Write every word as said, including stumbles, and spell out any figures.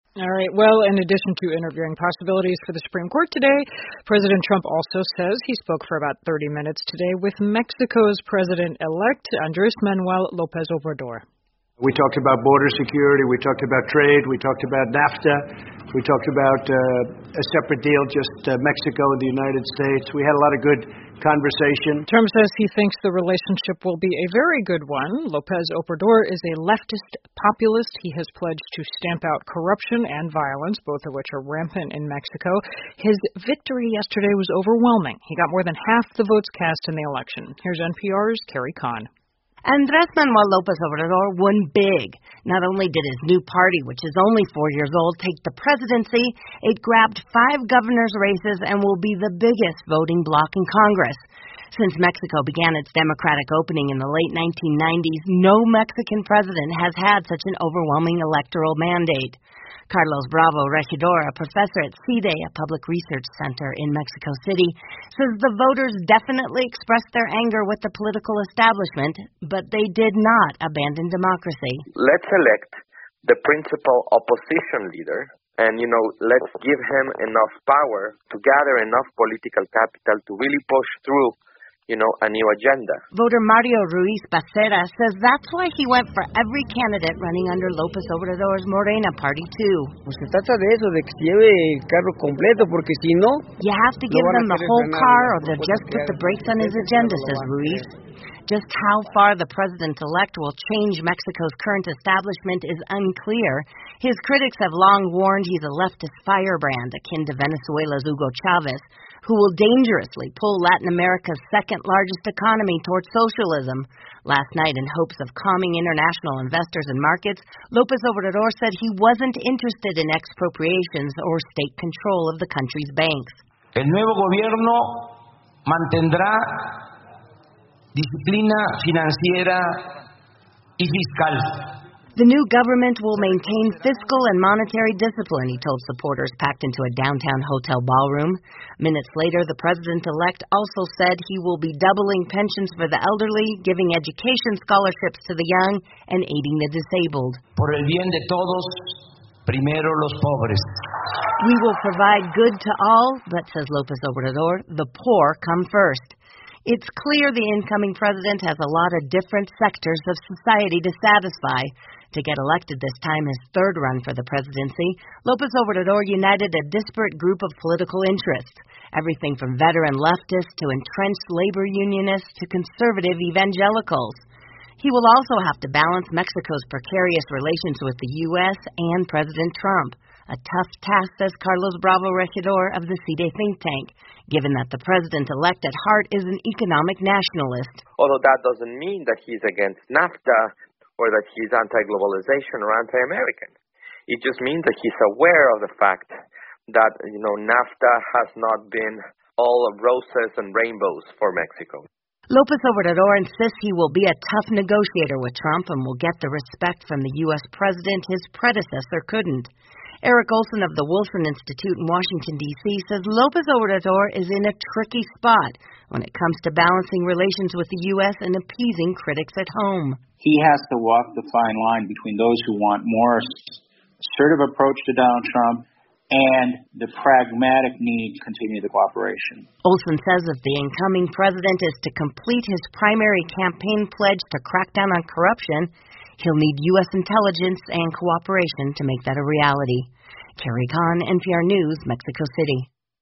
All right. Well, in addition to interviewing possibilities for the Supreme Court today, President Trump also says he spoke for about thirty minutes today with Mexico's president-elect, Andrés Manuel López Obrador. We talked about border security, we talked about trade, we talked about NAFTA, we talked about uh, a separate deal, just uh, Mexico and the United States. We had a lot of good conversation. Trump says he thinks the relationship will be a very good one. López Obrador is a leftist populist. He has pledged to stamp out corruption and violence, both of which are rampant in Mexico. His victory yesterday was overwhelming. He got more than half the votes cast in the election. Here's N P R's Carrie Kahn. Andrés Manuel López Obrador won big. Not only did his new party, which is only four years old, take the presidency, it grabbed five governor's races and will be the biggest voting bloc in Congress. Since Mexico began its democratic opening in the late nineteen nineties, no Mexican president has had such an overwhelming electoral mandate. Carlos Bravo Regidor, a professor at C I D E, a public research center in Mexico City, says the voters definitely expressed their anger with the political establishment, but they did not abandon democracy. Let's elect the principal opposition leader, and, you know, let's give him enough power to gather enough political capital to really push through, you know, a new agenda. Voter Mario Ruiz Becerra says that's why he went for every candidate running under López Obrador's Morena Party, too. Pues se trata de eso, de que se lleve el carro completo, porque si no... You have to give them the whole car or they'll just put the brakes on his agenda, says Ruiz. Just how far the president-elect will change Mexico's current establishment is unclear. His critics have long warned he's a leftist firebrand akin to Venezuela's Hugo Chavez, who will dangerously pull Latin America's second-largest economy towards socialism. Last night, in hopes of calming international investors and markets, López Obrador said he wasn't interested in expropriations or state control of the country's banks. El nuevo gobierno mantendrá disciplina financiera y fiscal. The new government will maintain fiscal and monetary discipline, he told supporters packed into a downtown hotel ballroom. Minutes later, the president-elect also said he will be doubling pensions for the elderly, giving education scholarships to the young, and aiding the disabled. Por el bien de todos, primero los pobres. We will provide good to all, but, says López Obrador, the poor come first. It's clear the incoming president has a lot of different sectors of society to satisfy. To get elected this time, his third run for the presidency, López Obrador united a disparate group of political interests, everything from veteran leftists to entrenched labor unionists to conservative evangelicals. He will also have to balance Mexico's precarious relations with the U S and President Trump, a tough task, says Carlos Bravo Regidor of the C I D E think tank, given that the president-elect at heart is an economic nationalist. Although that doesn't mean that he's against NAFTA or that he's anti-globalization or anti-American. It just means that he's aware of the fact that, you know, NAFTA has not been all roses and rainbows for Mexico. López Obrador insists he will be a tough negotiator with Trump and will get the respect from the U S president his predecessor couldn't. Eric Olson of the Wilson Institute in Washington, D C says López Obrador is in a tricky spot when it comes to balancing relations with the U S and appeasing critics at home. He has to walk the fine line between those who want more assertive approach to Donald Trump and the pragmatic need to continue the cooperation. Olson says if the incoming president is to complete his primary campaign pledge to crack down on corruption, he'll need U S intelligence and cooperation to make that a reality. Carrie Kahn, N P R News, Mexico City.